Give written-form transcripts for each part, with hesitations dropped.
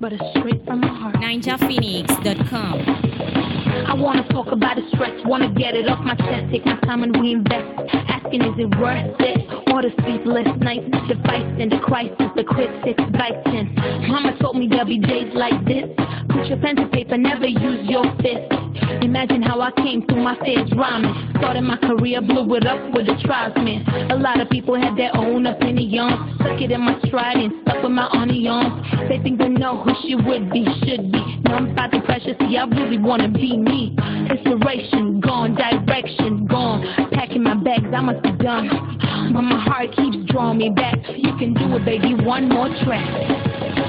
but it's straight from my heart. NinjaPhoenix.com. I wanna talk about the stress, wanna get it off my chest, take my time and reinvest. Asking, is it worth it? All the sleepless nights, the fights and the crisis, the critics biting. Mama told me there'll be days like this. Put your pen to paper, never use your fist. Imagine how I came through my phase rhyming. Started my career, blew it up with the tribesmen. A lot of people had their own opinions. Took it in my stride and stuck with my onions. They think they know who she would be, should be. Know I'm about the pressure, see I really wanna be me. Inspiration gone, direction gone. Packing my bags, I must be done. But my heart keeps drawing me back. You can do it, baby, one more track.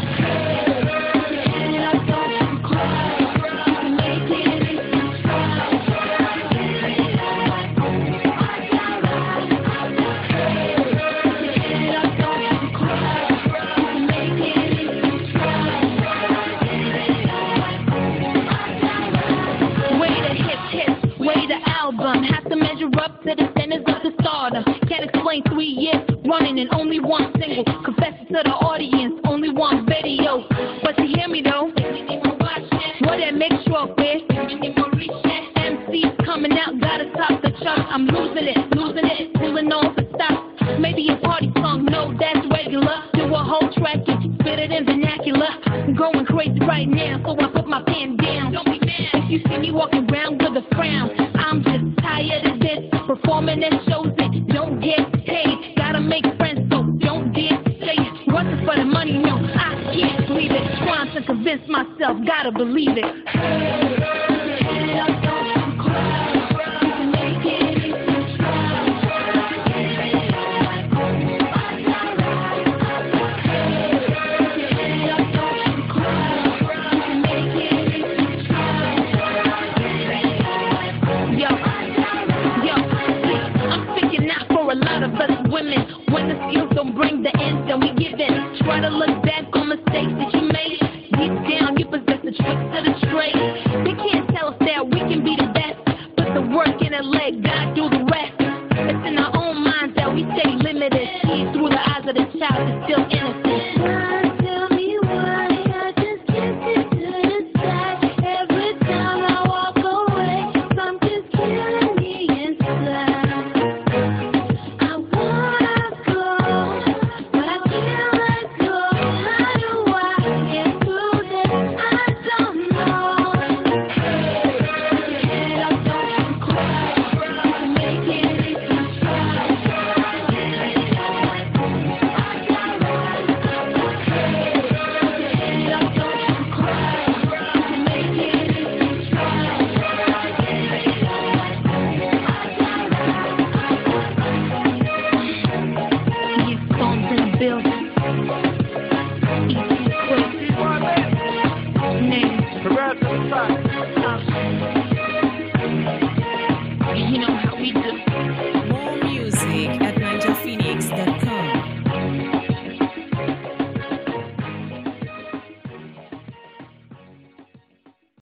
Have to measure up to the standards of the stardom. Can't explain 3 years running and only one single. Confess it to the audience, only one video. But you hear me though? What that make sure with? MCs coming out, gotta top the chart. I'm losing it, pulling on the stop. Maybe a party song, no, that's regular. Do a whole track and spit it in vernacular. I'm going crazy right now, so I put my pen down. Don't be mad if you see me walking around with a frown. I'm just tired of this, performing and shows it. Don't get paid, gotta make friends, so don't dare say it. Working for the money, no, I can't believe it. Trying to convince myself, gotta believe it. Women, when the skills don't bring the ends, then we give in. Try to look back.